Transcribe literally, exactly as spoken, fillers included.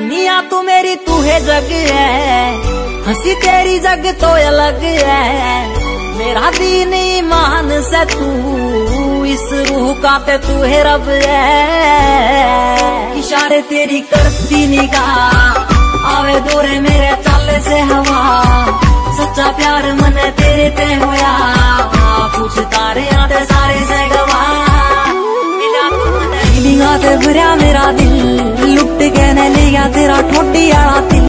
दुनिया तू मेरी तू है जग है, हंसी तेरी जग तो अलग है। मेरा दीन ईमान से तू, इस रूह का ते तू है रब है। इशारे तेरी करती निगाह, आवे दूरे मेरे चाले से हवा। सच्चा प्यार मन तेरे ते होया, पूछ तारे आते सारे से गवा। मिला ते भरया मेरा दिल, लुट के न लिया तेरा ठोडी आला दिल।